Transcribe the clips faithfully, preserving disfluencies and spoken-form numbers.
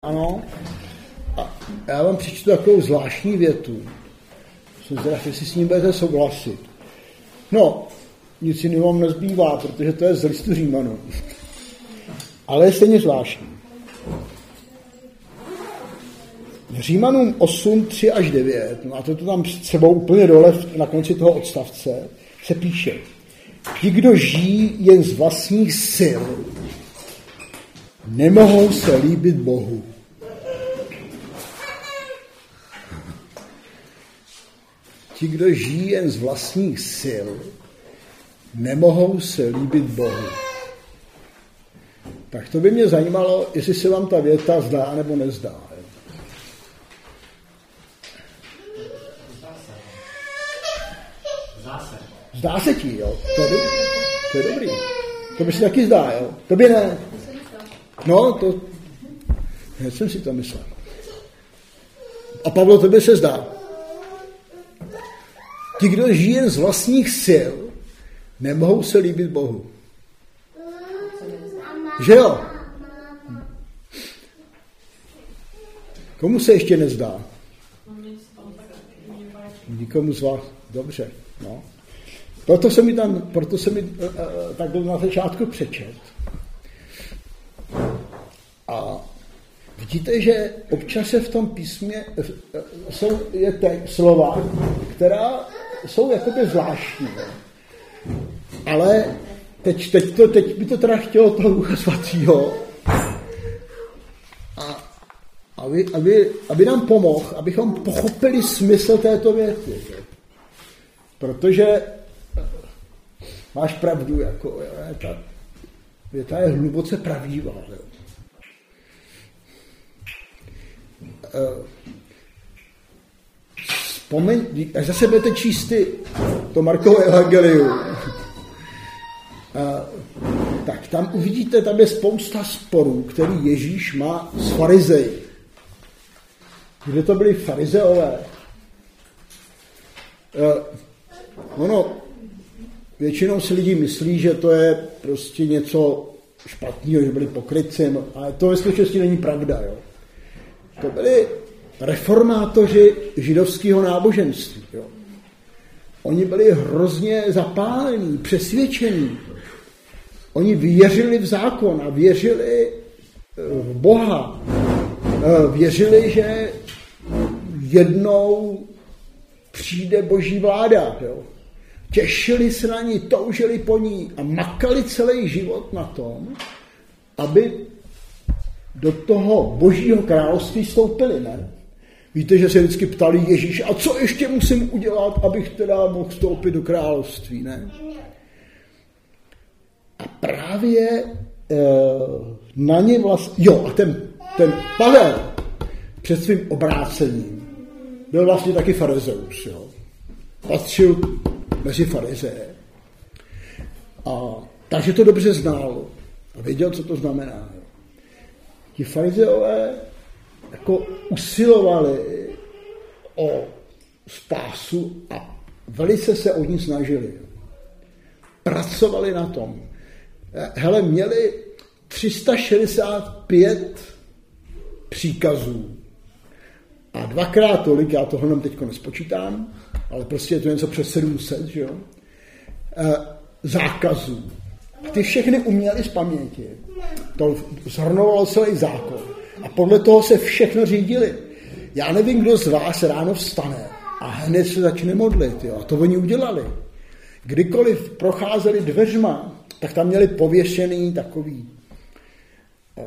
Ano. A já vám přečtu takovou zvláštní větu. Jsem zvědav, jestli s ním budete souhlasit. No, nic jiného vám nezbývá, protože to je z listu Římanů. Ale je stejně zvláštní. Římanům osm, tři až devět, máte to tam s sebou úplně dole na konci toho odstavce, se píše: ti, kdo žijí jen z vlastních sil, nemohou se líbit Bohu. Ti, kdo žijí jen z vlastních sil, nemohou se líbit Bohu. Tak to by mě zajímalo, jestli se vám ta věta zdá nebo nezdá. Zdá se ti, jo? To je, dobrý. to je dobrý. To by se taky zdá, jo? To by ne. No, to... Hned jsem si to myslel. A Pavlo, to by se zdá. Ti, kdo žijí jen z vlastních sil, nemohou se líbit Bohu. Že jo? Komu se ještě nezdá? Nikomu z vás. Dobře, no. Proto se mi tam, proto se mi uh, takhle na začátku přečet. A vidíte, že občas se v tom písmě uh, jsou je te, slova, která jsou jakoby zvláštní. Ale teď, teď, to, teď by to teda chtělo toho Ducha Svatého, a aby, aby, aby nám pomohl, abychom pochopili smysl této věty. Protože máš pravdu, jako, je, ta věta je hluboce pravdivá. Jo. Vzpomeň, až zase budete číst ty, to Markovo evangelium, tak tam uvidíte, tam je spousta sporů, který Ježíš má s farizeji. Kde to byli farizeové? Ono, většinou si lidi myslí, že to je prostě něco špatného, že byli pokrytci, ale to ve skutečnosti není pravda. Jo. To byli reformátoři židovského náboženství. Jo. Oni byli hrozně zapálení, přesvědčení. Oni věřili v zákon a věřili v Boha. Věřili, že jednou přijde boží vláda. Jo. Těšili se na ní, toužili po ní a makali celý život na tom, aby do toho božího království vstoupili. Ne? Víte, že se vždycky ptali Ježíš, a co ještě musím udělat, abych teda mohl vstoupit do království, ne? A právě e, na ně vlastně, jo, a ten, ten Pavel před svým obrácením byl vlastně taky farizeus, jo. Patřil mezi farizeje. A takže to dobře znal a věděl, co to znamená. Jo. Ti farizeové jako usilovali o spásu a velice se o ní snažili. Pracovali na tom. Hele, měli tři sta šedesát pět příkazů a dvakrát tolik, já tohle nám teď nespočítám, ale prostě je to něco přes sedm set, že jo? E, zákazů. Ty všechny uměli z paměti. To zhrnovalo celý zákon. A podle toho se všechno řídili. Já nevím, kdo z vás ráno vstane a hned se začne modlit. Jo? A to oni udělali. Kdykoliv procházeli dveřma, tak tam měli pověšený takový uh,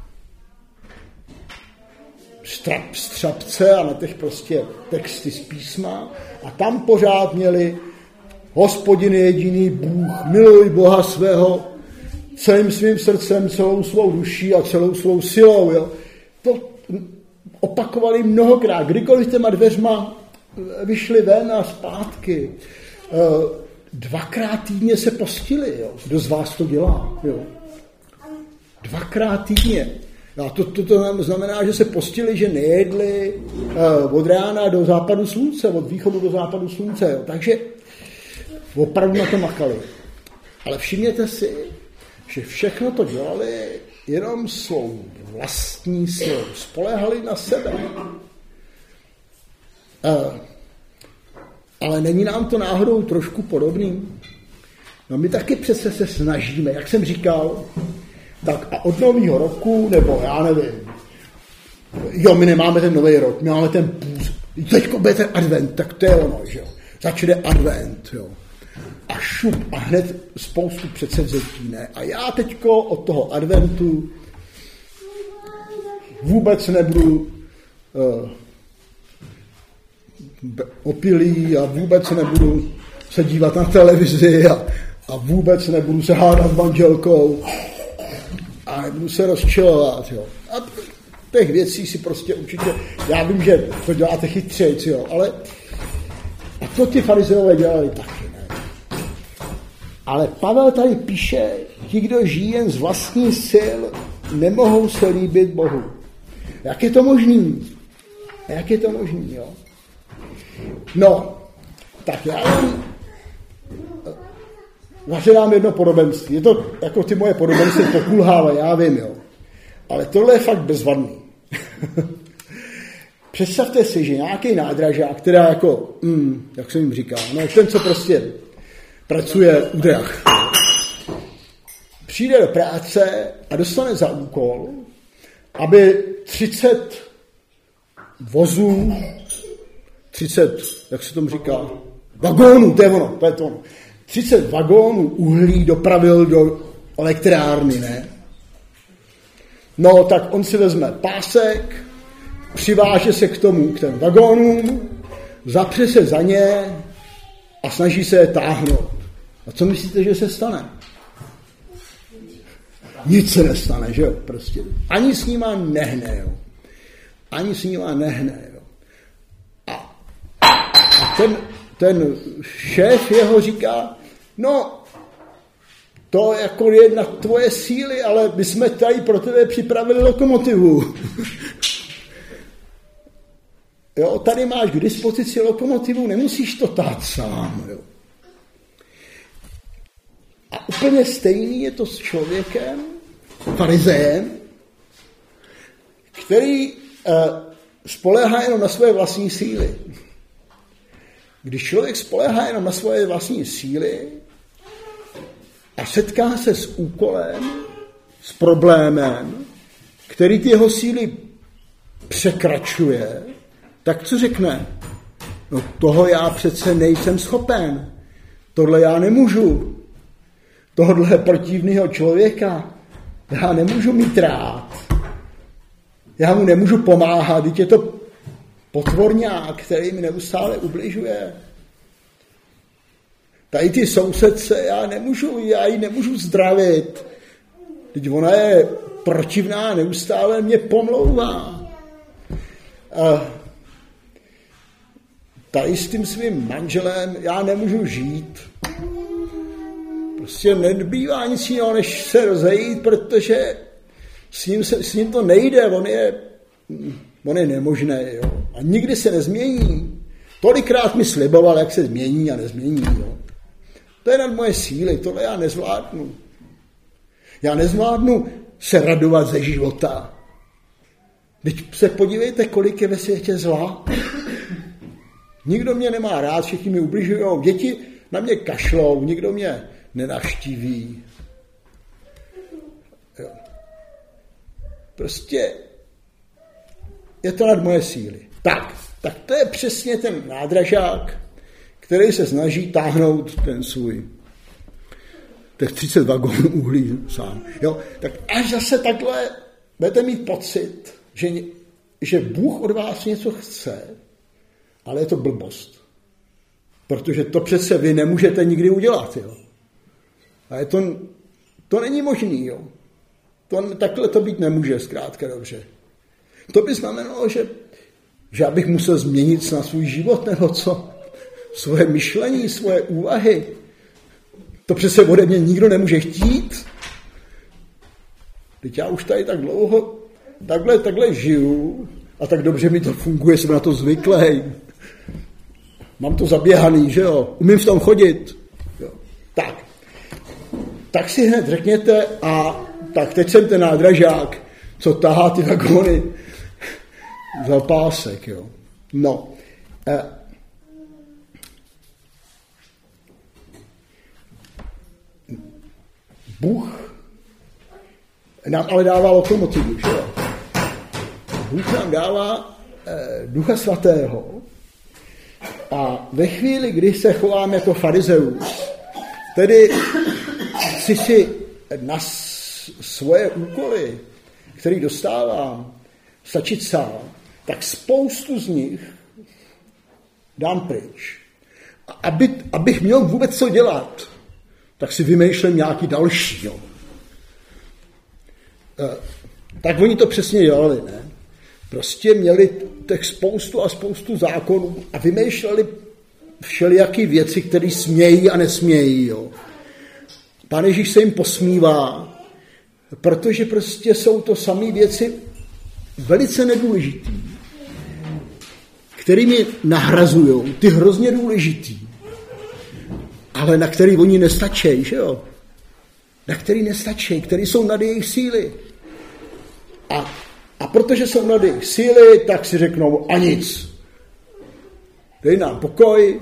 strap, střapce a na těch prostě texty z písma. A tam pořád měli Hospodin je jediný Bůh, miluj Boha svého celým svým srdcem, celou svou duší a celou svou silou. Jo. To opakovali mnohokrát. Kdykoliv těma dveřma vyšli ven a zpátky. Dvakrát týdně se postili. Jo. Kdo z vás to dělá? Jo. Dvakrát týdně. A to, to, to znamená, že se postili, že nejedli od rána do západu slunce, od východu do západu slunce. Jo. Takže opravdu na to makali. Ale všimněte si, že všechno to dělali jenom svou vlastní silou, spoléhali na sebe. Uh, ale není nám to náhodou trošku podobný? No my taky přece se snažíme, jak jsem říkal, tak a od nového roku, nebo já nevím, jo, my nemáme ten nový rok, my máme ten půz, teďko bude ten advent, tak to je ono, že jo, začne advent, jo, a šup, a hned spoustu předsevzetí, ne, a já teďko od toho adventu vůbec nebudu uh, opilý a vůbec nebudu se dívat na televizi a, a vůbec nebudu se hádat s manželkou a nebudu se rozčilovat, jo. A těch věcí si prostě určitě, já vím, že to děláte chytřejc, jo, ale a to ti farizeové dělali taky, ne. Ale Pavel tady píše, ti, kdo žijí jen z vlastní sil, nemohou se líbit Bohu. Jak je to možný? Jak je to možný, jo? No, tak já vám zažívám jedno podobenství. Je to jako ty moje podobenství, to kulhávají, já vím, jo. Ale tohle je fakt bezvadný. Představte si, že nějaký nádražák, která jako, mm, jak jsem jim říkal, no ten, co prostě pracuje u drah, přijde do práce a dostane za úkol, aby třicet vozů, třicet, jak se tomu říká, vagónů, to je ono, to je to ono. třicet vagónů uhlí dopravil do elektrárny, ne? No, tak on si vezme pásek, přiváže se k tomu, k těm vagónům, zapře se za ně a snaží se je táhnout. A co myslíte, že se stane? Nic se nestane, že jo? Prostě. Ani s nima nehne, jo? Ani s nima nehne, jo? A, a ten, ten šéf jeho říká, no, to jako je na tvoje síly, ale my jsme tady pro tebe připravili lokomotivu. Jo, tady máš k dispozici lokomotivu, nemusíš to tát sám. Jo. A úplně stejný je to s člověkem, farizejem, který uh, spoléhá jenom na své vlastní síly. Když člověk spoléhá jenom na svoje vlastní síly a setká se s úkolem, s problémem, který ty jeho síly překračuje, tak co řekne? No toho já přece nejsem schopen. Tohle já nemůžu. Tohle protivného člověka já nemůžu mít rád. Já mu nemůžu pomáhat, když je to potvorňák, který mi neustále ubližuje. Tady ty sousedce, já nemůžu, já ji nemůžu zdravit. Teď ona je protivná, neustále mě pomlouvá. A tady s tím svým manželem já nemůžu žít. Prostě nebývá nic jiného, než se rozejít, protože s ním, se, s ním to nejde, on je, on je nemožný. Jo. A nikdy se nezmění. Tolikrát mi sliboval, jak se změní a nezmění. Jo. To je nad moje síly, tohle já nezvládnu. Já nezvládnu se radovat ze života. Teď se podívejte, kolik je ve světě zla. Nikdo mě nemá rád, všichni mi ubližují, děti na mě kašlou, nikdo mě nenavštíví. Jo. Prostě je to nad moje síly. Tak, tak to je přesně ten nádražák, který se snaží táhnout ten svůj těch třicet vagónů uhlí sám. Jo? Tak až zase takhle budete mít pocit, že, že Bůh od vás něco chce, ale je to blbost. Protože to přece vy nemůžete nikdy udělat. Jo? A je to, to není možný. Jo? To, takhle to být nemůže, zkrátka dobře. To by znamenalo, že, že abych musel změnit na svůj život, nebo co? Svoje myšlení, svoje úvahy. To přece ode mě nikdo nemůže chtít. Teď já už tady tak dlouho takhle, takhle žiju a tak dobře mi to funguje, jsem na to zvyklý. Mám to zaběhaný, že jo? Umím v tom chodit. Jo. Tak. Tak si hned řekněte a tak teď jsem ten nádražák, co tahá ty vagóny za pásek, jo. No. Eh, Bůh nám ale dává lokomotivu, že jo. Bůh nám dává eh, Ducha Svatého a ve chvíli, kdy se chovám jako farizeus, tedy chci si na svoje úkoly, které dostávám, stačit sám, tak spoustu z nich dám pryč. A aby, abych měl vůbec co dělat, tak si vymýšlím nějaký další. Jo. E, tak oni to přesně dělali, ne? Prostě měli těch spoustu a spoustu zákonů a vymýšleli všelijaký věci, které smějí a nesmějí. Jo. Pán Ježíš se jim posmívá, protože prostě jsou to samé věci velice nedůležitý, kterými nahrazují ty hrozně důležitý, ale na který oni nestačí, že jo? Na který nestačí, který jsou nad jejich síly. A, a protože jsou nad jejich síly, tak si řeknou a nic. Dej nám pokoj.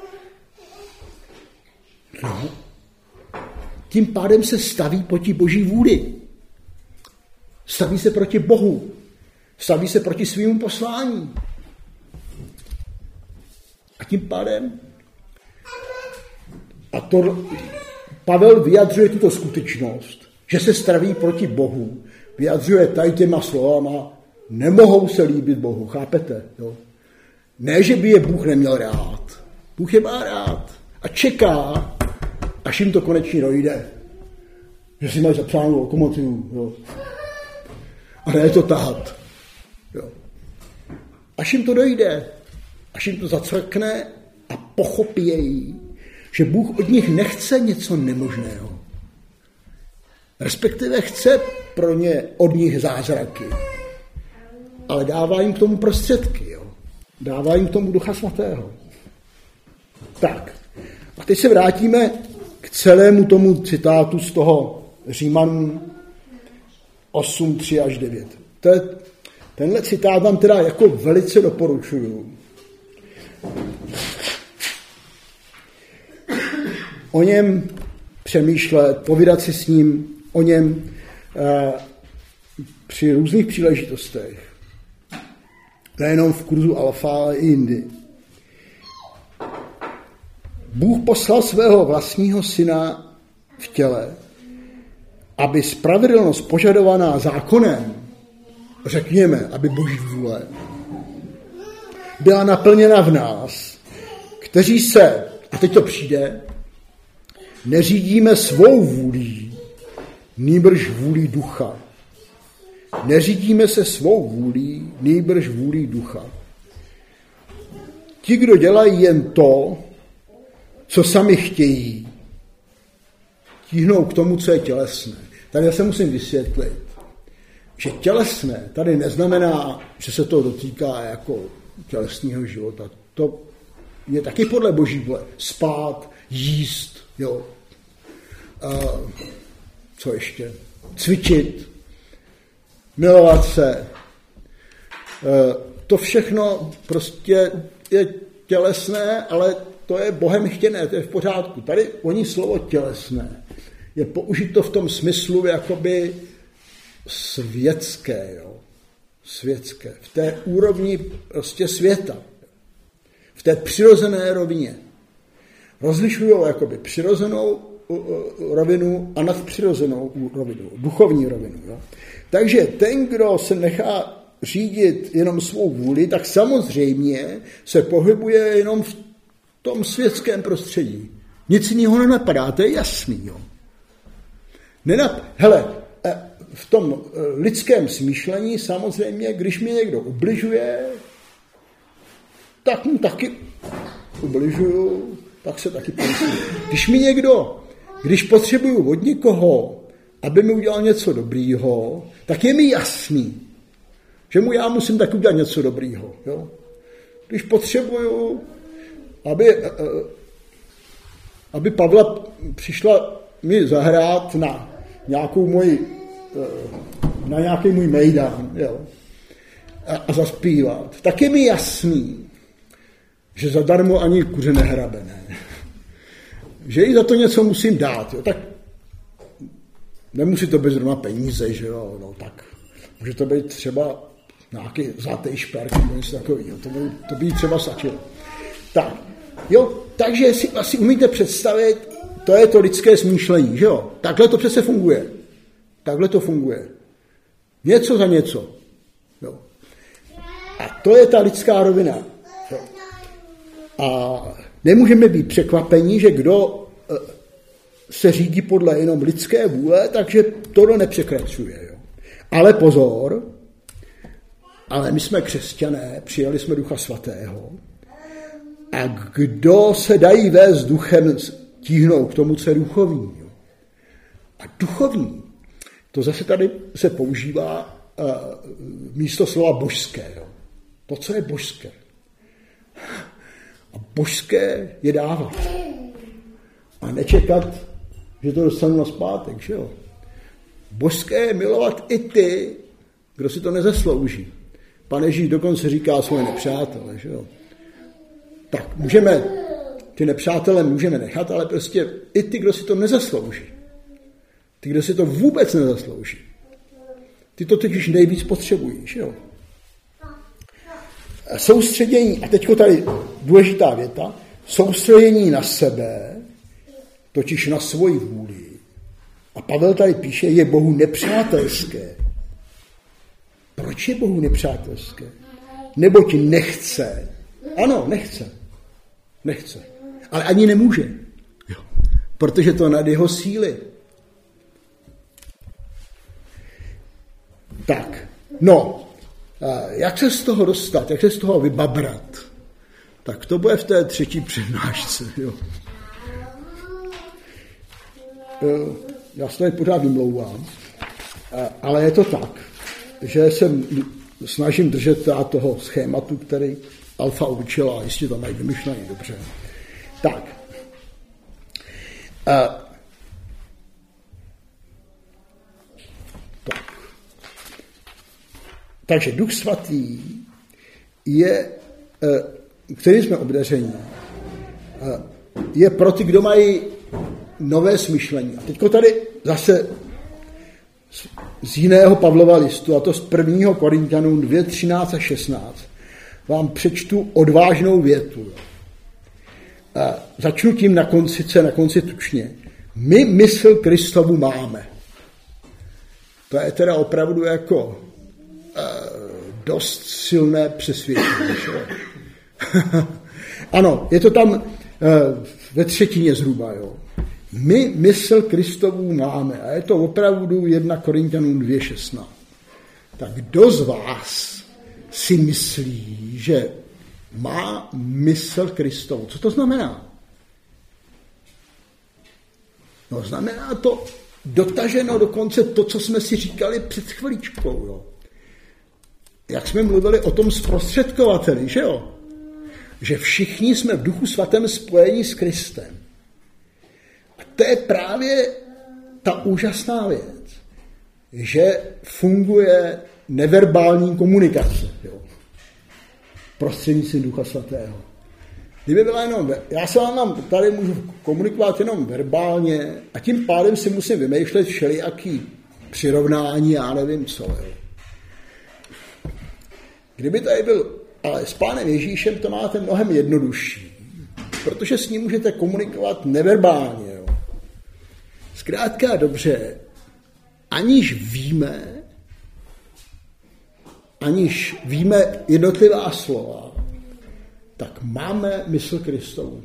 No. Tím pádem se staví proti Boží vůli. Staví se proti Bohu. Staví se proti svýmu poslání. A tím pádem a to Pavel vyjadřuje tuto skutečnost, že se staví proti Bohu. Vyjadřuje tady těma slovama, nemohou se líbit Bohu, chápete? Jo? Ne, že by je Bůh neměl rád. Bůh je má rád a čeká, až jim to konečně dojde. Že si mají zapsánou lokomotivu. Jo? A ne to tahat. Jo? Až jim to dojde, až jim to zacvrkne a pochopí, že Bůh od nich nechce něco nemožného. Respektive chce pro ně od nich zázraky. Ale dává jim k tomu prostředky. Jo? Dává jim k tomu Ducha Svatého. Tak. A teď se vrátíme k celému tomu citátu z toho Římanům osm, tři až devět. To je, tenhle citát vám teda jako velice doporučuju. O něm přemýšlet, povídat si s ním, o něm eh, při různých příležitostech. Nejenom v kurzu Alfa, ale i jindy. Bůh poslal svého vlastního syna v těle, aby spravedlnost požadovaná zákonem, řekněme, aby Boží vůle, byla naplněna v nás, kteří se, a teď to přijde, neřídíme svou vůlí, nýbrž vůlí ducha. Neřídíme se svou vůlí, nýbrž vůlí ducha. Ti, kdo dělají jen to, co sami chtějí, tíhnou k tomu, co je tělesné. Tady já se musím vysvětlit, že tělesné tady neznamená, že se to dotýká jako tělesného života. To je taky podle Boží vůle. Spát, jíst, jo. Uh, co ještě? Cvičit, milovat se. Uh, to všechno prostě je tělesné, ale to je Bohem chtěné, to je v pořádku. Tady oni slovo tělesné je použito v tom smyslu jakoby světské, jo. Světské. V té úrovni prostě světa. V té přirozené rovině. Rozlišují jakoby přirozenou rovinu a nadpřirozenou rovinu, duchovní rovinu. Jo. Takže ten, kdo se nechá řídit jenom svou vůli, tak samozřejmě se pohybuje jenom v tom světském prostředí. Nic jiného nenapadá, to je jasný. Jo. Nenap... Hele, v tom lidském smýšlení samozřejmě, když mi někdo ubližuje, tak mu taky ubližuju, tak se taky pomyslím. Když mi někdo, když potřebuju od někoho, aby mi udělal něco dobrýho, tak je mi jasný, že mu já musím taky udělat něco dobrýho. Jo? Když potřebuju, aby, aby Pavla přišla mi zahrát na nějakou moji na nějaký můj mejdan, jo, a, a zaspívat, tak je mi jasný, že zadarmo ani kuře nehrabe, ne? Že i za to něco musím dát, jo, tak nemusí to být zrovna peníze, že jo, no tak může to být třeba nějaký zlatý šperk, nebo něco takového, to by, to by třeba stačilo. Tak, jo, takže si asi umíte představit, to je to lidské smýšlení, že jo, takhle to přece funguje, takhle to funguje, něco za něco, jo. A to je ta lidská rovina, jo. A nemůžeme být překvapení, že kdo se řídí podle jenom lidské vůle, takže tohle nepřekračuje. Jo. Ale pozor, ale my jsme křesťané, přijali jsme Ducha Svatého a kdo se dají vést duchem, tíhnou k tomu, co je duchovní. Jo. A duchovní, to zase tady se používá uh, místo slova božské. Jo. To, co je božské. A božské je dávat. A nečekat, že to dostanu nazpátek, že jo. Božské je milovat i ty, kdo si to nezaslouží. Pan Ježíš dokonce říká svoje nepřátele, že jo. Tak můžeme, ty nepřátele můžeme nechat, ale prostě i ty, kdo si to nezaslouží. Ty, kdo si to vůbec nezaslouží. Ty to totiž nejvíc potřebují, že jo. Soustředění, a teďko tady důležitá věta, soustředění na sebe, totiž na svoji vůli. A Pavel tady píše, je Bohu nepřátelské. Proč je Bohu nepřátelské? Neboť nechce. Ano, nechce. Nechce. Ale ani nemůže. Jo. Protože to nad jeho síly. Tak, no, jak se z toho dostat, jak se z toho vybabrat, tak to bude v té třetí přednášce. Jo. Já se tady pořád vymlouvám, ale je to tak, že se snažím držet toho schématu, který Alfa učila, a jistě to mají vymyšlený dobře. Tak. Tak. Takže Duch Svatý je, který jsme obdaření, je pro ty, kdo mají nové smyšlení. A teďko tady zase z jiného Pavlova listu, a to z prvního Korinťanům dvě, třináct a šestnáct, vám přečtu odvážnou větu. A začnu tím na konci, co na konci tučně. My mysl Kristovu máme. To je teda opravdu jako uh, dost silné přesvědčení. Ano, je to tam uh, ve třetině zhruba, jo. My mysl Kristovu máme. A je to opravdu jedna Korinťanům dvě šestnáct. Tak kdo z vás si myslí, že má mysl Kristovu? Co to znamená? No, znamená to dotaženo dokonce to, co jsme si říkali před chviličkou. Jo. Jak jsme mluvili o tom zprostředkovateli, že jo? Že všichni jsme v Duchu Svatém spojení s Kristem. A to je právě ta úžasná věc, že funguje neverbální komunikace, jo, prostřednictvím Ducha Svatého. Kdyby byla jenom, já se vám tady můžu komunikovat jenom verbálně a tím pádem si musím vymýšlet všelijaký přirovnání, já nevím co. Jo. Kdyby tady byl, ale s Pánem Ježíšem to máte mnohem jednodušší, protože s ním můžete komunikovat neverbálně. Jo. Zkrátka a dobře, aniž víme, aniž víme jednotlivá slova, tak máme mysl Kristovu.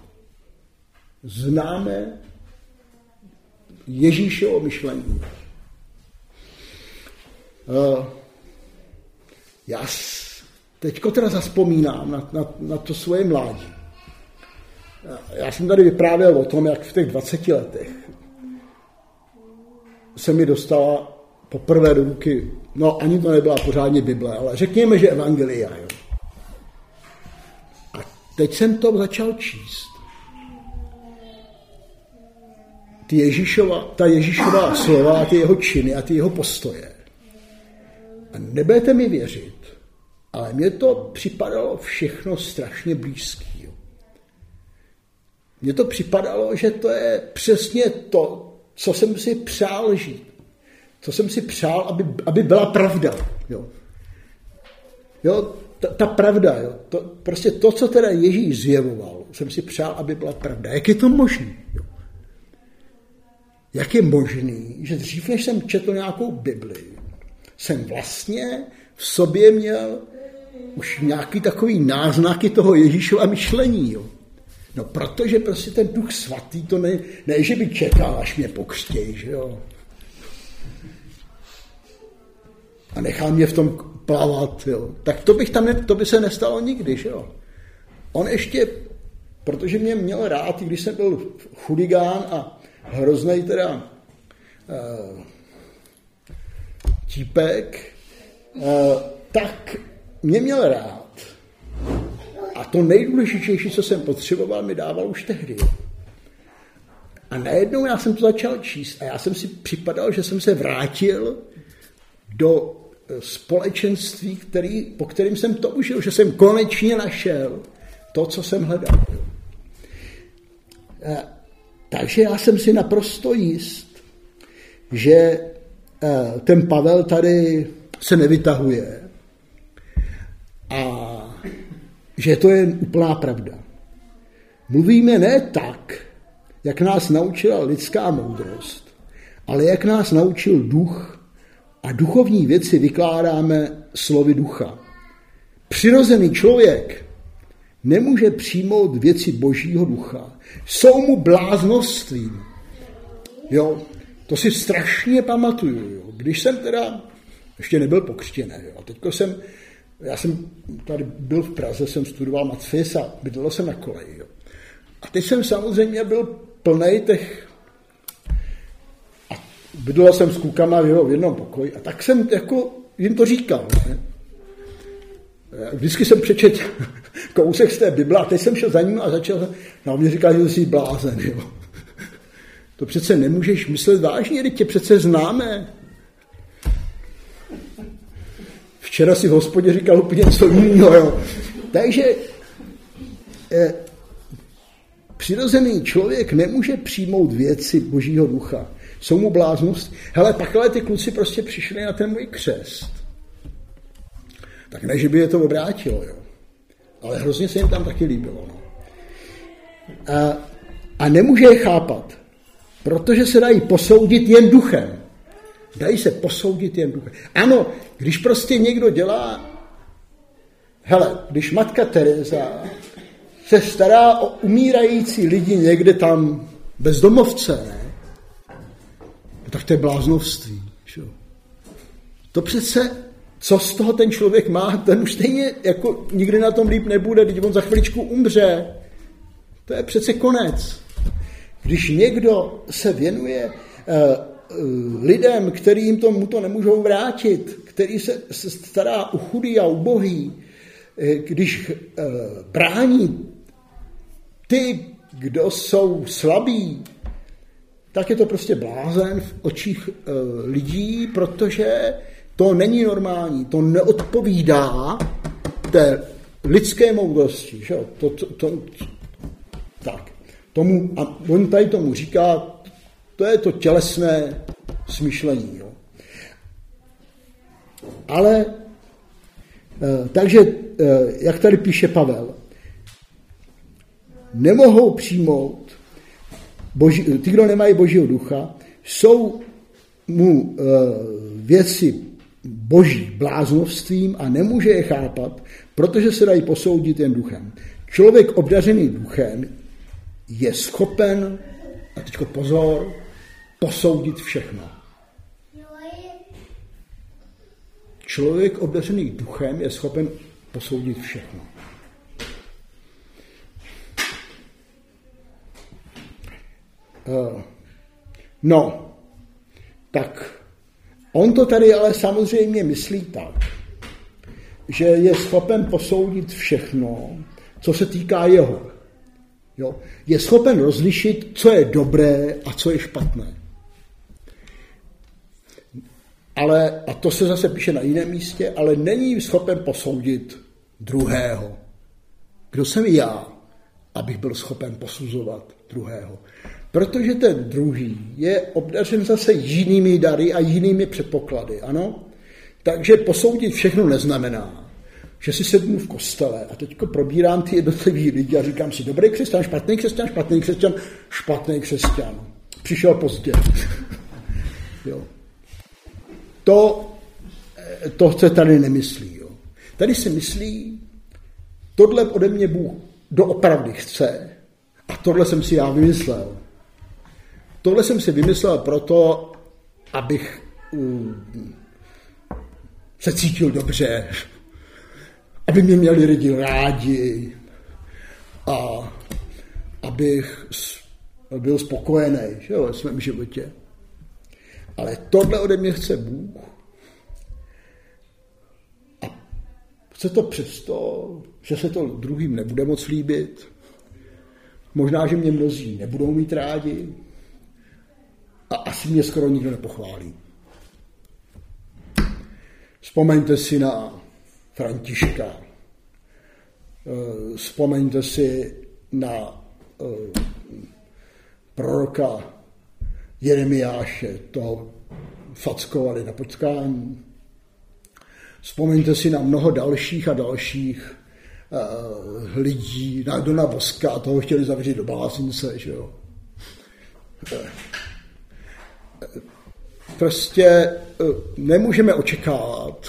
Známe Ježíšovo myšlení. Já teďko teda zazpomínám na, na, na to svoje mládí. Já jsem tady vyprávěl o tom, jak v těch dvaceti letech se mi dostala poprvé do ruky, no ani to nebyla pořádně Bible, ale řekněme, že evangelia. Jo. A teď jsem to začal číst. Ty Ježíšova, ta Ježíšova slova a ty jeho činy a ty jeho postoje A nebudete mi věřit, ale mně to připadalo všechno strašně blízký. Mně to připadalo, že to je přesně to, co jsem si přál žít. Co jsem si přál, aby, aby byla pravda. Jo, jo ta, ta pravda, jo, to, prostě to, co teda Ježíš zjevoval, jsem si přál, aby byla pravda. Jak je to možné? Jak je možný, že dřív, než jsem četl nějakou Bibli, jsem vlastně v sobě měl už nějaký takový náznaky toho Ježíšova myšlení. Jo. No protože prostě ten Duch Svatý, to ne, ne že by čekal, až mě pokřtěj, že jo. A nechal mě v tom plavat, jo. Tak to, bych tam ne, to by se nestalo nikdy, že jo. On ještě, protože mě měl rád, když jsem byl chuligán a hroznej teda uh, típek, uh, tak mě měl rád. A to nejdůležitější, co jsem potřeboval, mi dával už tehdy. A najednou já jsem to začal číst a já jsem si připadal, že jsem se vrátil do společenství, který, po kterým jsem toužil, že jsem konečně našel to, co jsem hledal. A, takže já jsem si naprosto jist, že a, ten Pavel tady se nevytahuje a že to je úplná pravda. Mluvíme ne tak, jak nás naučila lidská moudrost, ale jak nás naučil duch a duchovní věci vykládáme slovy ducha. Přirozený člověk nemůže přijmout věci božího ducha. Jsou mu bláznostvím. Jo, to si strašně pamatuju. Jo. Když jsem teda ještě nebyl pokřtěný, jo. Teďko jsem Já jsem tady byl v Praze, jsem studoval matfis a bydlel jsem na koleji. Jo. A teď jsem samozřejmě byl plnej těch... A bydlel jsem s klukama v jednom pokoji a tak jsem jako jim to říkal. Ne? Vždycky jsem přečetl kousek z té Bible a teď jsem šel za ním a začal jsem... No, mě říkal, že jsi blázen. Jo. To přece nemůžeš myslet vážně, teď tě přece známe. Včera si v hospodě říkal úplně něco jiného. Jo. Takže eh, přirozený člověk nemůže přijmout věci božího ducha. Jsou mu bláznost. Hele, pakhle ty kluci prostě přišli na ten můj křest. Tak ne, že by je to obrátilo. Jo. Ale hrozně se jim tam taky líbilo. No. A, a nemůže je chápat, protože se dají posoudit jen duchem. Dají se posoudit jen duchem. Ano, když prostě někdo dělá, hele, když matka Teresa se stará o umírající lidi někde tam bezdomovce, ne? Tak to je bláznovství. Že? To přece, co z toho ten člověk má, ten už stejně jako nikdy na tom líp nebude, když on za chviličku umře. To je přece konec. Když někdo se věnuje uh, lidem, kterým to, mu to nemůžou vrátit, který se, se stará o chudý a ubohý, když uh, brání ty, kdo jsou slabí, tak je to prostě blázen v očích uh, lidí, protože to není normální, to neodpovídá té lidské moudrosti. Že? To, to, to, tak. Tomu, a on tady tomu říká, to je to tělesné smýšlení. Jo. Ale, uh, takže, uh, jak tady píše Pavel, nemohou přijmout Boží, ty, kdo nemají božího ducha, jsou mu uh, věci boží bláznovstvím a nemůže je chápat, protože se dají posoudit jen duchem. Člověk obdařený duchem je schopen, a teďko pozor, posoudit všechno. Člověk obdařený duchem je schopen posoudit všechno. Uh, no, tak on to tady ale samozřejmě myslí tak, že je schopen posoudit všechno, co se týká jeho. Jo? Je schopen rozlišit, co je dobré a co je špatné. ale, a to se zase píše na jiném místě, ale není schopen posoudit druhého. Kdo jsem já, abych byl schopen posuzovat druhého? Protože ten druhý je obdařen zase jinými dary a jinými předpoklady, ano? Takže posoudit všechno neznamená, že si sednu v kostele a teďko probírám ty jednotlivý lidi a říkám si, dobrý křesťan, špatný křesťan, špatný křesťan, špatný křesťan. Přišel pozdě. Jo. To, to se tady nemyslí. Jo. Tady se myslí, tohle ode mě Bůh doopravdy chce a tohle jsem si já vymyslel. Tohle jsem si vymyslel proto, abych um, se cítil dobře, aby mě měli lidi rádi a abych byl spokojený, že jo, ve svém životě. Ale tohle ode mě chce Bůh. A chce to přesto, že se to druhým nebude moc líbit. Možná, že mě mnozí nebudou mít rádi. A asi mě skoro nikdo nepochválí. Vzpomeňte si na Františka. Vzpomeňte si na proroka Jeremiáše, toho fackovali na potkání. Vzpomeňte si na mnoho dalších a dalších uh, lidí, na Dona Boska, toho chtěli zavřít do blázince, že jo. Prostě uh, nemůžeme očekávat,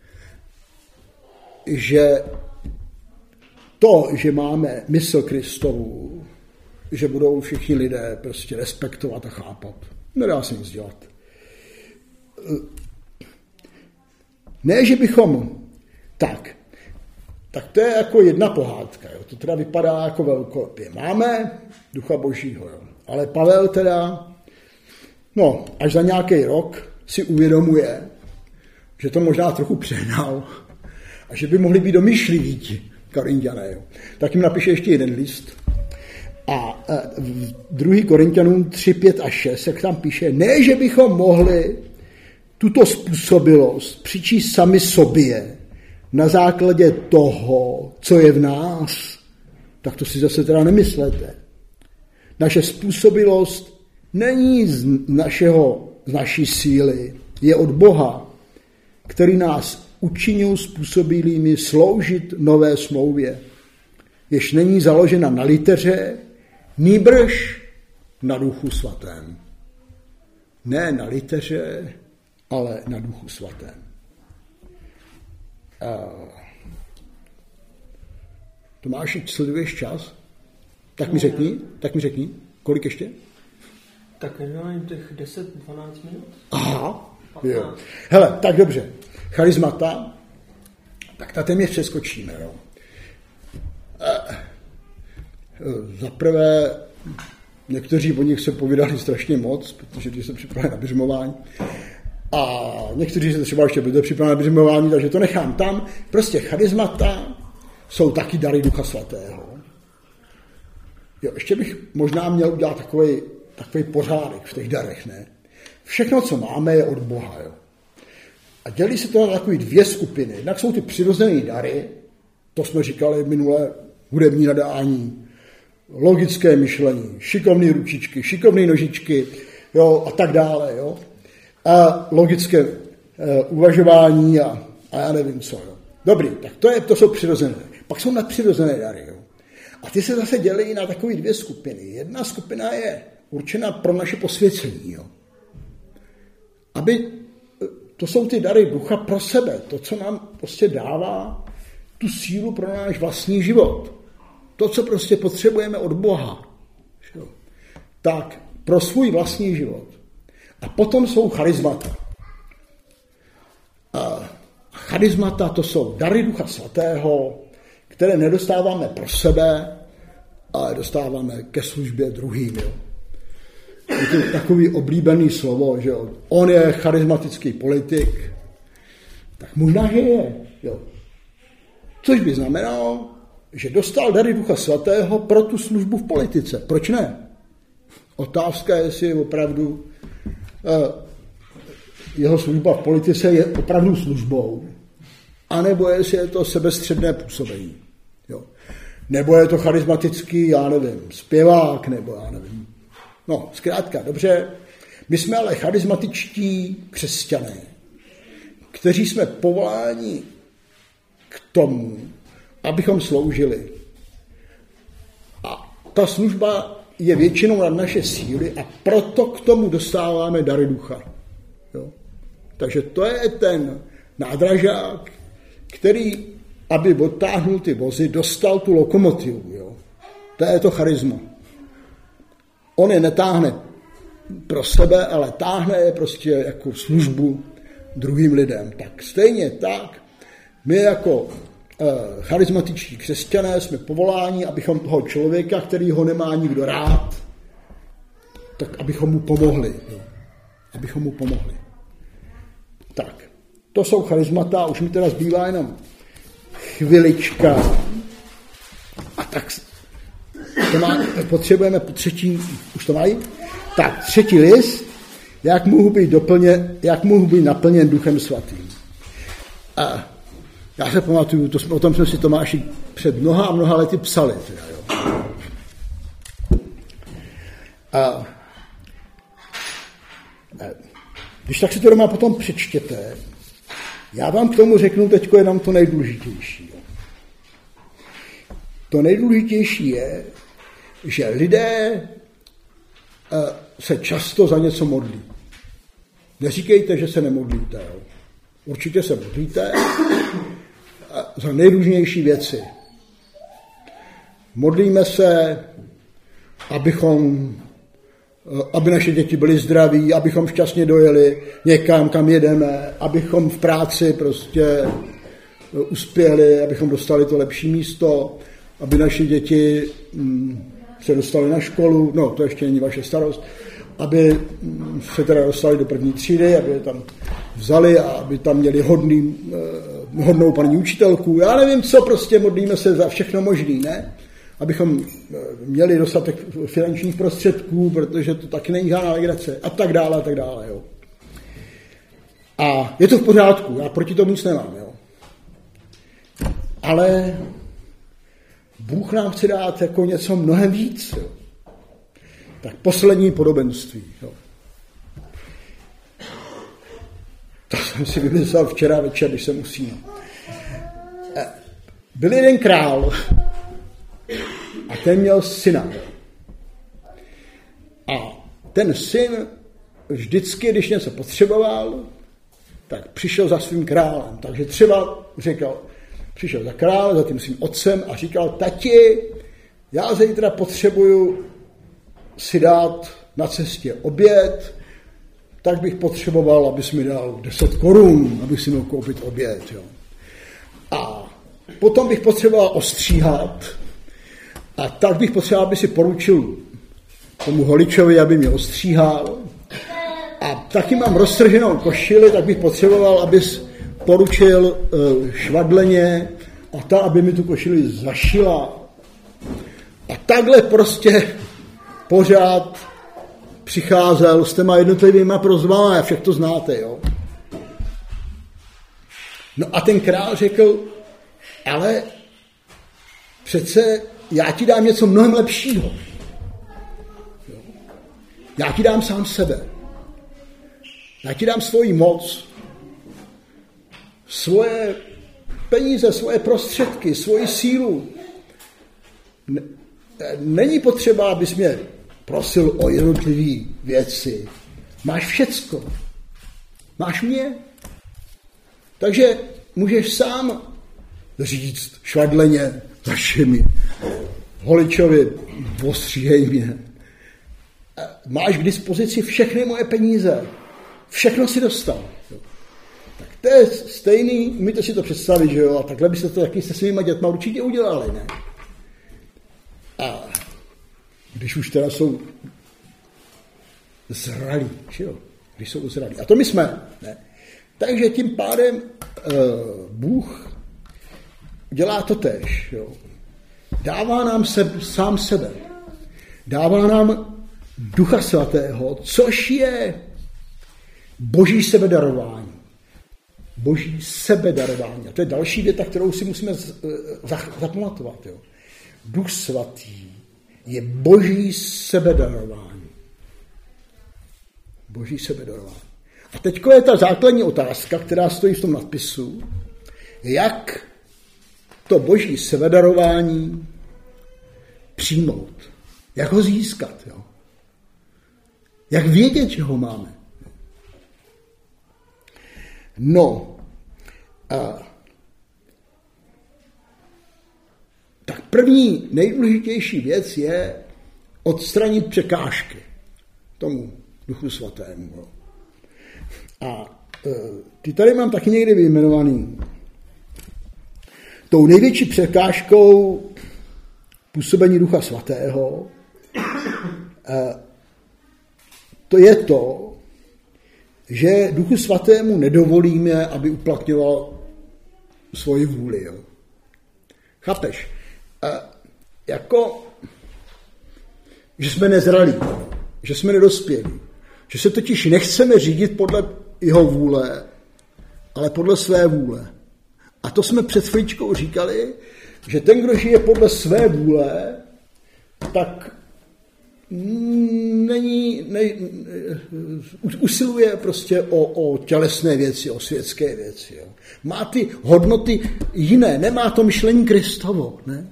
že to, že máme mysl Kristovu, že budou všichni lidé prostě respektovat a chápat. Nedá se nic dělat. Ne, že bychom tak, tak to je jako jedna pohádka. Jo. To teda vypadá jako velkolepě. Máme Ducha Božího, jo. Ale Pavel teda, no, až za nějaký rok si uvědomuje, že to možná trochu přehnal a že by mohli být domýšliví ti Korinťané. Jo. Tak jim napíše ještě jeden list. A v druhý Korinťanům tři, pět a šest, jak tam píše, ne, že bychom mohli tuto způsobilost přičíst sami sobě na základě toho, co je v nás, tak to si zase teda nemyslete. Naše způsobilost není z, našeho, z naší síly, je od Boha, který nás učinil způsobilými sloužit nové smlouvě, jež není založena na liteře, nýbrž na Duchu Svatém. Ne na liteře, ale na Duchu Svatém. Uh, Tomáši, sleduješ čas? Tak mi řekni, tak mi řekni, kolik ještě? Tak minimálně těch deset dvanáct minut. Aha, jo. Hele, tak dobře. Charismata, tak na téměř přeskočíme, jo. Uh, Za prvé, někteří o nich se povídali strašně moc, protože když se připravili na běžmování. A někteří se třeba ještě byli připravili na běžmování, takže to nechám tam. Prostě charismata jsou taky dary Ducha Svatého. Jo, ještě bych možná měl udělat takový, takový pořádek v těch darech, ne? Všechno, co máme, je od Boha, jo. A dělí se to na takové dvě skupiny. Jednak jsou ty přirozené dary, to jsme říkali minule, hudební nadání, logické myšlení, šikovné ručičky, šikovné nožičky, jo, a tak dále, jo. A logické uh, uvažování a, a já nevím co, jo. Dobrý, tak to, je, to jsou přirozené. Pak jsou nadpřirozené dary, jo. A ty se zase dělí na takové dvě skupiny. Jedna skupina je určena pro naše posvěcení, jo. Aby, to jsou ty dary ducha pro sebe, to, co nám prostě dává tu sílu pro náš vlastní život. To, co prostě potřebujeme od Boha. Jo. Tak pro svůj vlastní život. A potom jsou charismata. A charismata to jsou dary Ducha Svatého, které nedostáváme pro sebe, ale dostáváme ke službě druhým. Jo. Je to takový oblíbený slovo, že jo. On je charismatický politik, tak možná, že je. Jo. Což by znamenalo, že dostal dary Ducha Svatého pro tu službu v politice. Proč ne? Otázka je, jestli opravdu uh, jeho služba v politice je opravdu službou, anebo jestli je to sebestředné působení. Jo. Nebo je to charismatický, já nevím, zpěvák, nebo já nevím. No, zkrátka, dobře. My jsme ale charismatičtí křesťané, kteří jsme povoláni k tomu, abychom sloužili. A ta služba je většinou nad naše síly a proto k tomu dostáváme dary ducha. Jo? Takže to je ten nádražák, který, aby odtáhnul ty vozy, dostal tu lokomotivu. Jo? To je to charisma. On je netáhne pro sebe, ale táhne je prostě jako službu druhým lidem. Tak stejně tak, my jako eh, charismatičtí křesťané jsme povoláni, abychom toho člověka, který ho nemá nikdo rád, tak abychom mu pomohli. Jo. Abychom mu pomohli. Tak, to jsou charismata, už mi teda zbývá jenom chvilička. A tak to má, potřebujeme po třetí, už to mají? Tak, třetí list, jak mohu být doplněn, jak mohu být naplněn Duchem Svatým. A já se pamatuju, to, o tom jsme si Tomáši před mnoha a mnoha lety psali. Teda, jo. A, a když tak si to doma potom přečtěte, já vám k tomu řeknu teď jenom to nejdůležitější. Jo. To nejdůležitější je, že lidé se často za něco modlí. Neříkejte, že se nemodlíte. Jo. Určitě se modlíte za nejrůznější věci. Modlíme se, abychom, aby naše děti byly zdraví, abychom šťastně dojeli někam, kam jedeme, abychom v práci prostě uspěli, abychom dostali to lepší místo, aby naše děti se dostali na školu, no to ještě není vaše starost, aby se teda dostali do první třídy, aby je tam vzali a aby tam měli hodný, hodnou paní učitelku. Já nevím co, prostě modlíme se za všechno možný, ne? Abychom měli dostatek finančních prostředků, protože to taky není žádná legrace a tak dále a tak dále, jo. A je to v pořádku, já proti tomu nic nemám, jo. Ale Bůh nám chce dát jako něco mnohem víc, jo. Tak poslední podobenství. Jo. To jsem si vymyslel včera večer, když jsem usínal. Byl jeden král a ten měl syna. A ten syn vždycky, když něco potřeboval, tak přišel za svým králem. Takže třeba řekl, přišel za králem, za tím svým otcem a říkal, tati, já zítra potřebuju si dát na cestě oběd, tak bych potřeboval, abys mi dal deset korun, abych si mohl koupit oběd. Jo. A potom bych potřeboval ostříhat a tak bych potřeboval, aby si poručil tomu holičovi, aby mě ostříhal. A taky mám roztrženou košili, tak bych potřeboval, abys poručil švadleně a ta, aby mi tu košili zašila. A takhle prostě pořád přicházel s těma jednotlivýma prozbama, však to znáte, jo. No a ten král řekl, ale přece já ti dám něco mnohem lepšího. Jo. Já ti dám sám sebe. Já ti dám svoji moc, svoje peníze, svoje prostředky, svoji sílu. Není potřeba, abys mě prosil o jednotlivé věci. Máš všecko. Máš mě. Takže můžeš sám říct švadleně, zaši mi, holičovi, ostříhej mě. Máš k dispozici všechny moje peníze. Všechno si dostal. Tak to je stejný, umíte si to představit, že jo, a takhle byste to taky se svýma dětma určitě udělali, ne? A když už teda jsou zralí, že jo, když jsou zralí. A to my jsme, ne? Takže tím pádem uh, Bůh dělá to též, jo. Dává nám se, sám sebe. Dává nám Ducha Svatého, což je Boží sebedarování. Boží sebedarování. A to je další věta, kterou si musíme zapamatovat. Jo. Duch svatý je boží sebedarování. Boží sebedarování. A teďko je ta základní otázka, která stojí v tom nadpisu, jak to boží sebedarování přijmout. Jak ho získat. Jo. Jak vědět, že ho máme. No, a tak první nejdůležitější věc je odstranit překážky tomu Duchu svatému. Jo. A e, ty tady mám taky někdy vyjmenovaný. Tou největší překážkou působení Ducha svatého e, to je to, že Duchu svatému nedovolíme, aby uplatňoval svoji vůli. Jo. Chápeš? E, jako, že jsme nezralí, že jsme nedospělí, že se totiž nechceme řídit podle jeho vůle, ale podle své vůle. A to jsme před chvíličkou říkali, že ten, kdo žije podle své vůle, tak není, ne, usiluje prostě o, o tělesné věci, o světské věci. Jo. Má ty hodnoty jiné, nemá to myšlení Kristovo. Ne?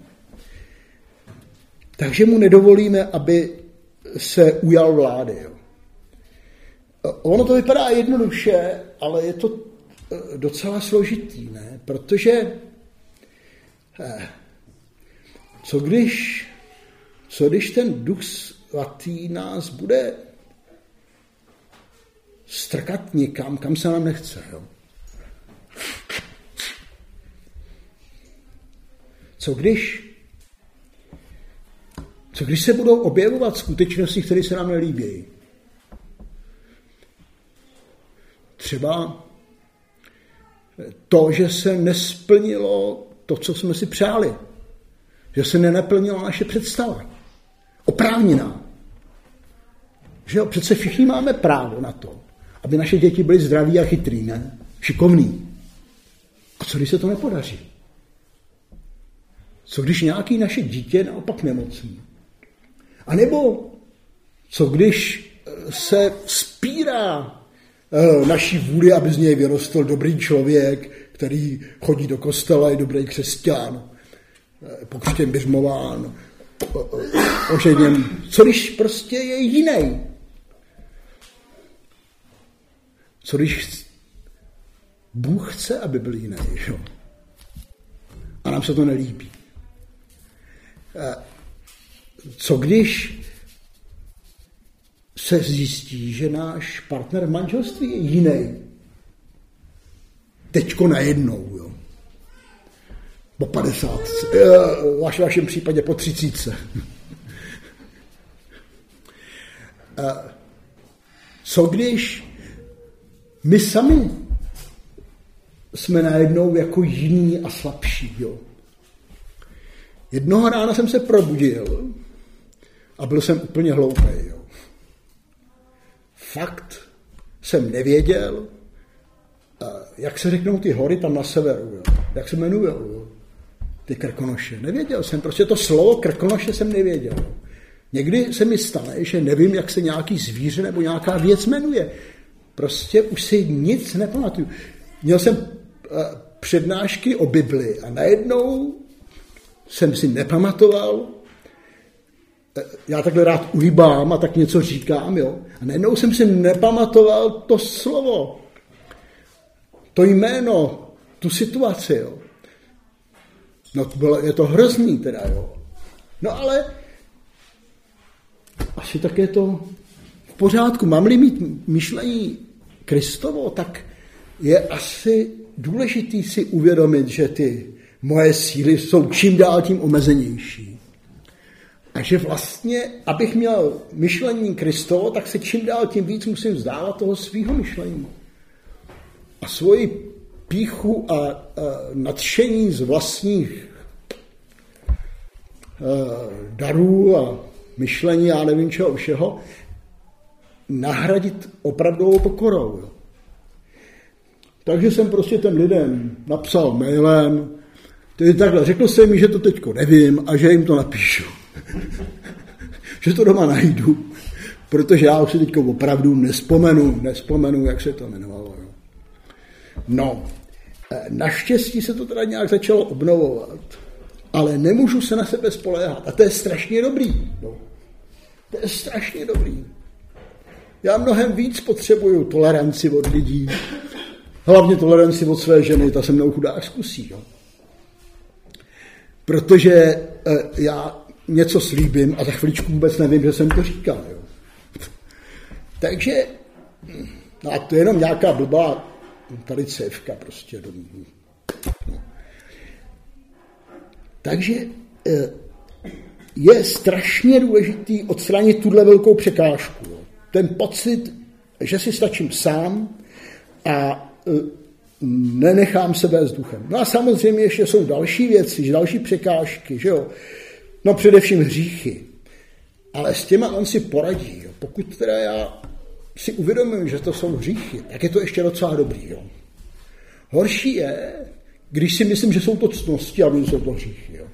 Takže mu nedovolíme, aby se ujal vlády. Jo. Ono to vypadá jednoduše, ale je to docela složitý, ne? Protože eh, co když, co když ten Duch svatý nás bude strkat někam, kam se nám nechce, jo? Co když, co když se budou objevovat skutečnosti, které se nám nelíbí? Třeba to, že se nesplnilo to, co jsme si přáli. Že se nenaplnila naše představa. Oprávněná. Že jo, přece všichni máme právo na to, aby naše děti byly zdraví a chytrý, ne? Šikovný. A co když se to nepodaří? Co když nějaký naše dítě je naopak nemocný? A nebo co když se vzpírá naší vůli, aby z něj vyrostl dobrý člověk, který chodí do kostela, je dobrý křesťan, pokřtěn, biřmován, oženěn. Co když prostě je jiný? Co když Bůh chce, aby byl jiný? Jo? A nám se to nelíbí. Co když se zjistí, že náš partner v manželství je jiný. Teďko najednou, jo. Po padesátce. V vašem případě po třicítce. Co když my sami jsme najednou jako jiní a slabší, jo. Jednoho rána jsem se probudil a byl jsem úplně hloupý, jo. Fakt jsem nevěděl, jak se řeknou ty hory tam na severu, jo. Jak se jmenují, jo. Ty Krkonoše. Nevěděl jsem, prostě to slovo Krkonoše jsem nevěděl. Jo. Někdy se mi stane, že nevím, jak se nějaký zvíře nebo nějaká věc jmenuje. Prostě už si nic nepamatuju. Měl jsem přednášky o Bibli a najednou jsem si nepamatoval. Já takhle rád uhýbám a tak něco říkám, jo. A najednou jsem si nepamatoval to slovo, to jméno, tu situaci, jo. No to bylo, je to hrozný teda, jo. No ale asi tak je to v pořádku. Mám-li mít myšlení Kristovo, tak je asi důležitý si uvědomit, že ty moje síly jsou čím dál tím omezenější. A že vlastně, abych měl myšlení Kristovo, tak se čím dál tím víc musím vzdávat toho svýho myšlení. A svoji pýchu a, a nadšení z vlastních a, darů a myšlení, já nevím čeho všeho, nahradit opravdovou pokorou. Jo. Takže jsem prostě těm lidem napsal mailem, tedy takhle, řekl jsem mi, že to teďko nevím a že jim to napíšu. Že to doma najdu, protože já už si teďko opravdu nespomenu, nespomenu, jak se to jmenovalo. Jo. No, naštěstí se to teda nějak začalo obnovovat, ale nemůžu se na sebe spoléhat a to je strašně dobrý. No. To je strašně dobrý. Já mnohem víc potřebuju toleranci od lidí, hlavně toleranci od své ženy, ta se mnou chudák zkusí. Jo. Protože e, já něco slíbím a za chviličku vůbec nevím, že jsem to říkal. Jo. Takže, no a to je jenom nějaká blbá tady cévka prostě. No. Takže e, je strašně důležitý odstranit tuhle velkou překážku. Jo. Ten pocit, že si stačím sám a e, nenechám se vést duchem. No a samozřejmě ještě jsou další věci, další překážky, že jo. No především hříchy. Ale s těma on si poradí. Jo. Pokud teda já si uvědomím, že to jsou hříchy, tak je to ještě docela dobrý. Jo. Horší je, když si myslím, že jsou to ctnosti, ale jsou to hříchy. Jo.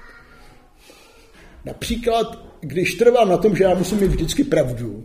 Například, když trvám na tom, že já musím mít vždycky pravdu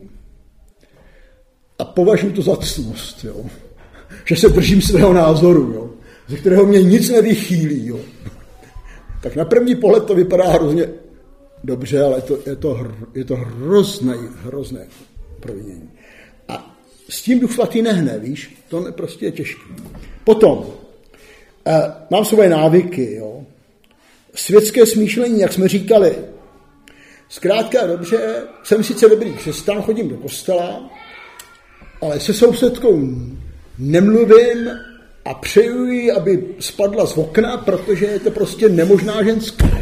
a považuji to za ctnost, jo. Že se držím svého názoru, jo. Ze kterého mě nic nevychýlí, jo. Tak na první pohled to vypadá hrozně dobře, ale to, je, to, je to hrozné, hrozné provinění. A s tím Duch Svatý nehne, víš, to je prostě těžké. Potom, eh, mám svoje návyky, jo. Světské smýšlení, jak jsme říkali, zkrátka dobře, jsem sice dobrý křesťan, chodím do kostela, ale se sousedkou nemluvím a přeju jí, aby spadla z okna, protože je to prostě nemožná ženská.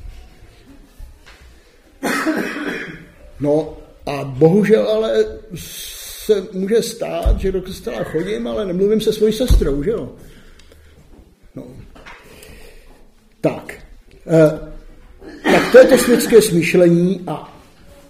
No a bohužel ale se může stát, že do kostela chodím, ale nemluvím se svojí sestrou, že jo? No. Tak. Eh, tak to je to světské smýšlení a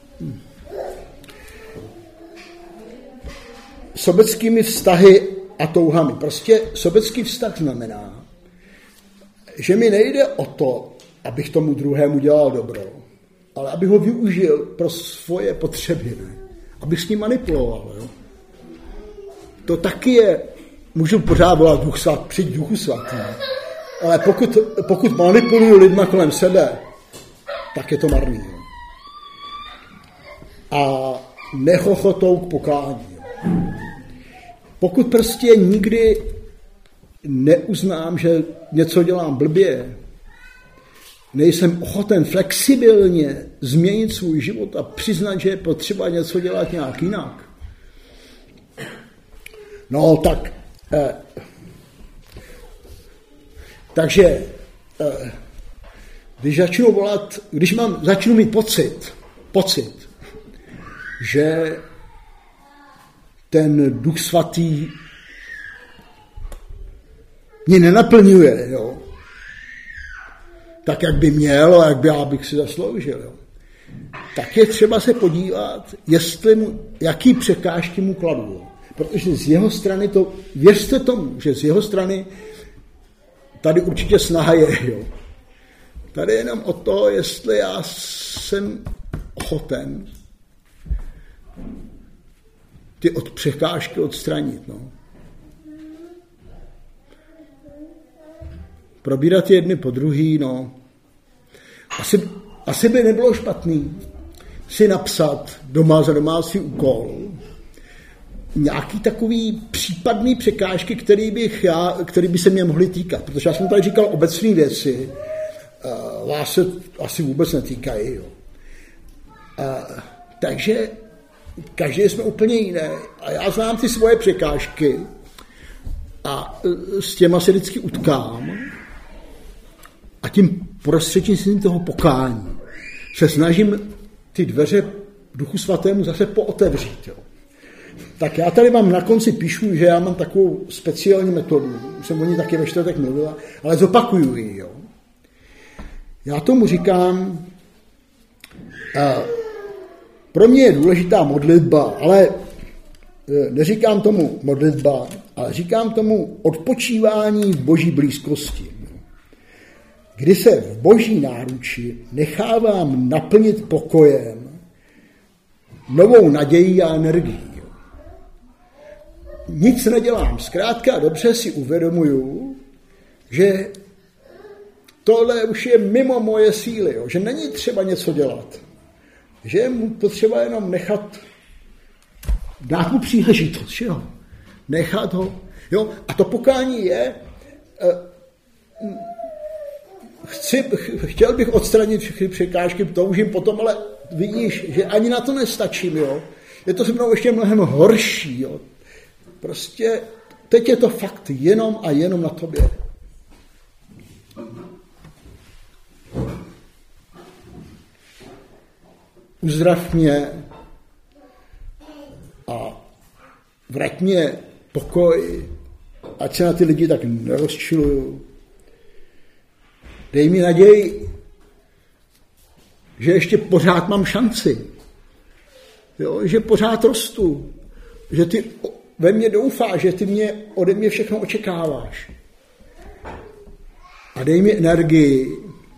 sobeckými vztahy a touhami. Prostě sobecký vztah znamená, že mi nejde o to, abych tomu druhému dělal dobro, ale abych ho využil pro svoje potřeby, ne? Abych s ním manipuloval. Jo? To taky je, můžu pořád volat Duch Svatý, přijď Duchu Svatý, ale pokud, pokud manipuluju lidma kolem sebe, tak je to marný. Jo? A nechochotou k pokání. Jo? Pokud prostě nikdy neuznám, že něco dělám blbě, nejsem ochoten flexibilně změnit svůj život a přiznat, že je potřeba něco dělat nějak jinak. No tak, eh, takže eh, když začnu volat, když mám, začnu mít pocit, pocit, že ten Duch Svatý mě nenaplňuje, jo, tak, jak by měl a jak by já bych si zasloužil. Jo. Tak je třeba se podívat, jestli mu, jaký překážky mu kladu. Protože z jeho strany to, věřte tomu, že z jeho strany tady určitě snaha je. Jo. Tady je jenom o to, jestli já jsem ochoten ty od překážky odstranit. No. Probírat jedny po druhý, no. Asi, asi by nebylo špatný si napsat doma za domácí úkol nějaký takový případný překážky, který, bych já, který by se mě mohly týkat. Protože já jsem tady říkal obecné věci, uh, vás se asi vůbec netýkají. Jo. Uh, takže každý jsme úplně jiné. A já znám ty svoje překážky a s těma se vždycky utkám a tím prostřednictvím toho pokání se snažím ty dveře Duchu Svatému zase pootevřít. Jo. Tak já tady vám na konci píšu, že já mám takovou speciální metodu, jsem o ní taky ve čtvrtek mluvila, ale zopakuju ji. Jo. Já tomu říkám, uh, pro mě je důležitá modlitba, ale neříkám tomu modlitba, ale říkám tomu odpočívání v boží blízkosti. Kdy se v boží náruči nechávám naplnit pokojem, novou nadějí a energií. Nic nedělám. Zkrátka a dobře si uvědomuju, že tohle už je mimo moje síly, jo? Že není třeba něco dělat. Že je mu potřeba jenom nechat, dát mu příležitost, že jo? Nechat ho. Jo? A to pokání je, chci, chtěl bych odstranit všechny překážky, toužím potom, ale vidíš, že ani na to nestačím, jo? Je to se mnou ještě mnohem horší, jo? Prostě teď je to fakt jenom a jenom na tobě. Uzdrav mě a vrať mě pokoj, ať se na ty lidi tak nerozčiluju. Dej mi naději, že ještě pořád mám šanci, jo? Že pořád rostu, že ty ve mně doufáš, že ty mě, ode mě všechno očekáváš. A dej mi energii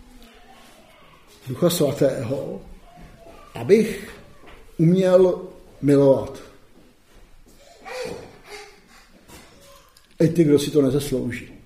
Ducha Svatého, abych uměl milovat. I ty, kdo si to nezaslouží.